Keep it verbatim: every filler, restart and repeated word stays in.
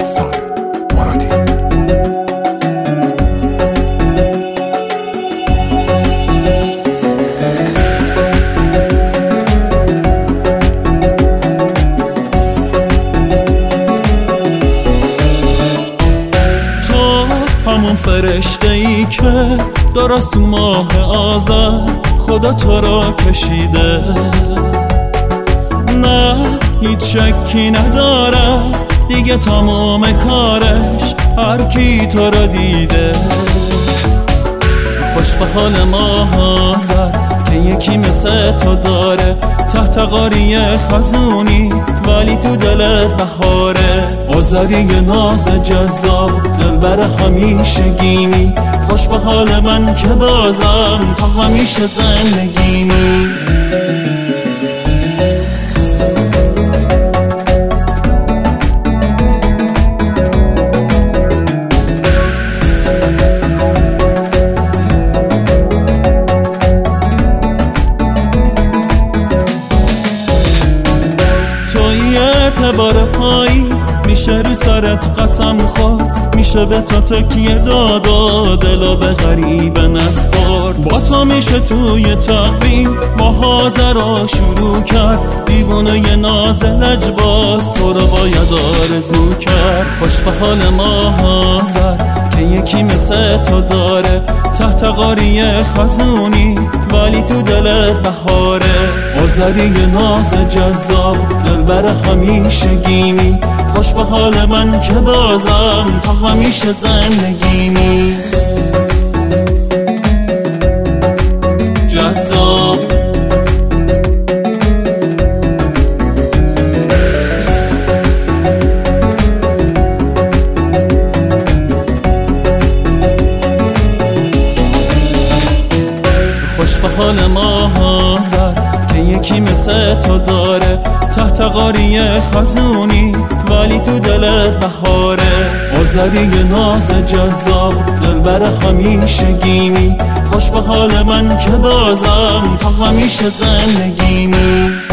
احسان مرادی. تو همون فرشته ای که درست تو ماه آذر خدا تو را کشیده، نه هیچ شکی نداره دیگه تمام کارش هر کی تو را دیده. خوش به حال ماه آذر که یکی مثل تو داره، تحت قاری خزونی ولی تو دلت بهاره. آذری ناز جذاب دلبر همیشگیمی، خوش به حال من که بازم تا همیشه زندگیمی. اعتبار پاییز میشه رو سرت قسم خورد، میشه به تو تکیه داد و دلا به غریب نسپرد. با تو میشه توی تقویم ماه آذر را شروع کرد، دیوونه ی ناز لجباز تو رو باید آرزو کرد. خوش به حال ماه آذر که یکی مثل تو داره، تحت قاری خزونی ولی تو دلت بهاره. آذری ناز جذاب دلبر همیشگیمی، خوش به حال من که بازم تا همیشه زندگیمی. جذاب خوش به حال ماه آذر که یکی مثل تو داره، تحت قاری خزونی ولی تو دلت بهاره. آذری ناز جذاب دلبر همیشگیمی، خوش به حال من که بازم تا همیشه زندگیمی.